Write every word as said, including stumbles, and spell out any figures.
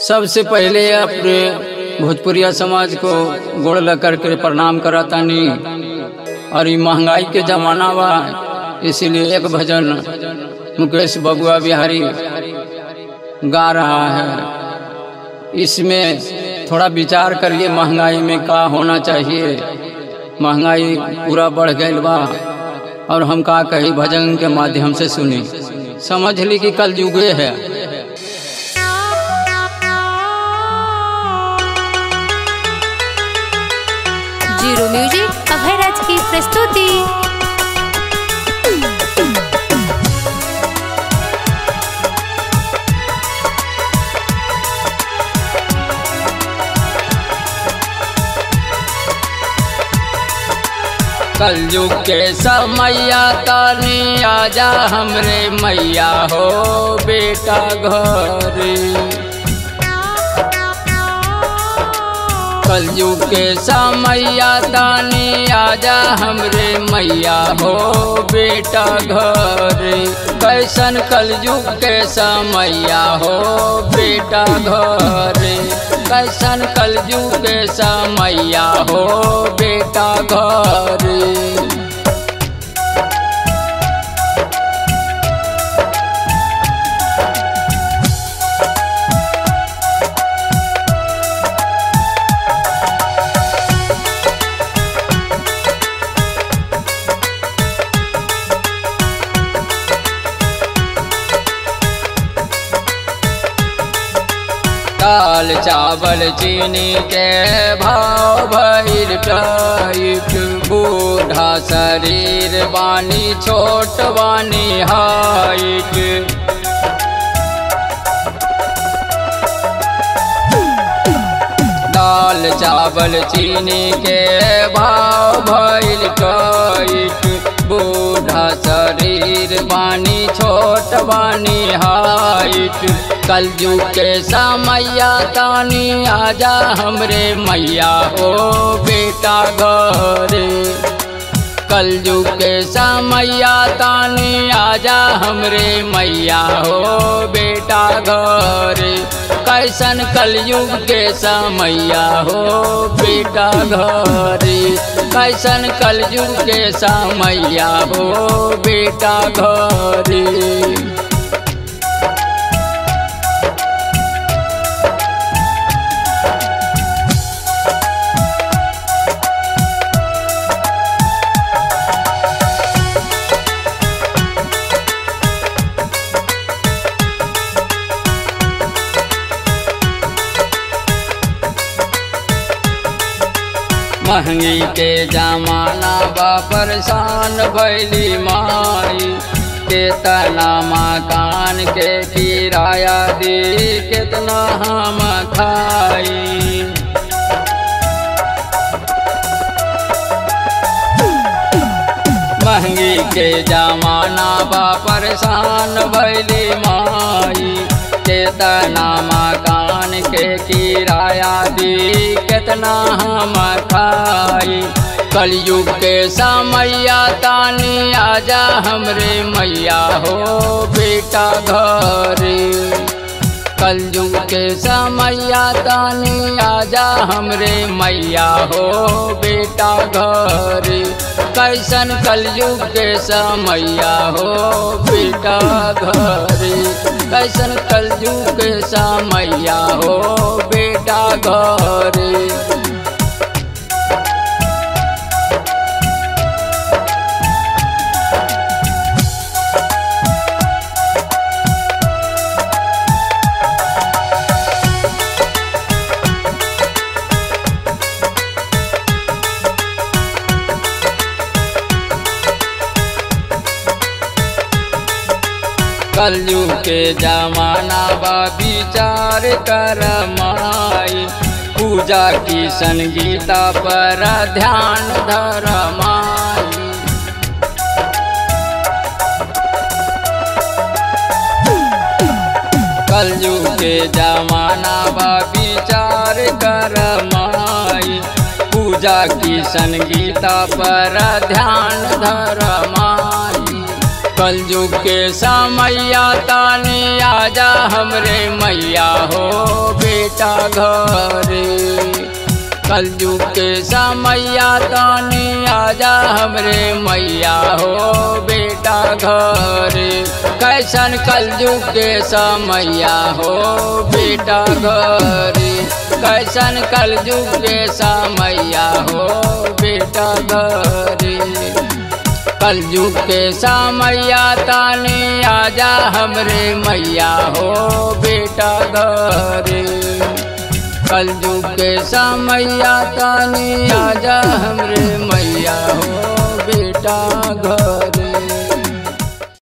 सबसे पहले अपने भोजपुरिया समाज को गोड़ लग करके प्रणाम करातानी। और ये महंगाई के जमाना बा, इसीलिए एक भजन मुकेश बबुआ बिहारी गा रहा है। इसमें थोड़ा विचार करिए, महंगाई में का होना चाहिए। महंगाई पूरा बढ़ गई बा और हम का कही भजन के माध्यम से सुनी, समझ ली कि कल युगे है। जीरो म्यूजिक अभयराज की प्रस्तुति। कलयुग के समैया तानी आजा हमरे मैया हो बेटा घरे। कलयुग के समैया तानी आजा हमरे मैया हो बेटा घरे। कैसन कलयुग के समैया हो बेटा घरे। कैसन कलयुग के समैया हो बेटा घरे। दाल चावल चीनी के भाव भइल टाइट। बूढ़ा शरीर बानी छोट बानी हाइट। दाल चावल चीनी के भाव भइल टाइट। बूढ़ा शरीर बानी छोट बानी हाइट। कलयुग के समैया तानी आजा हमरे मैया हो बेटा घरे। कलयुग के समैया तानी आजा हमरे मैया हो बेटा घरे। कैसन कलयुग के समैया हो बेटा घरे। कैसन कलयुग के समैया हो बेटा घरे। महंगी के जमाना बा परेशान भैली माई। केतना मकान के किराया दी केतना हम खाई। महंगी के जमाना बा परेशान भैली माई। केतना मकान के किराया दी केतना हम खाई। कलयुग के समैया तानी आजा हमरे मैया हो बेटा घरे। कलयुग के समैया तानी आजा हमरे मैया हो बेटा घरे। कैसन कलयुग के समैया हो बेटा घरे। कैसन कलयुग के समैया हो बेटा घरे। कलयुग के जमाना बा विचार कर माई। पूजा की संगीता पर ध्यान धर माई। कलयुग के जमाना बा विचार कर माई। पूजा की संगीता पर ध्यान धर माई। कलयुग के समैया तानी आजा हमरे मैया हो बेटा घरे। कलयुग के समैया तानी आजा हमरे मैया हो बेटा घरे। कैसन कलयुग के समैया हो बेटा घरे। कैसन कलयुग के समैया हो बेटा घरे। कलयुग के समैया तानी आजा हमरे मैया हो बेटा घरे। कलयुग के समैया तानी आजा हमरे मैया हो बेटा घरे।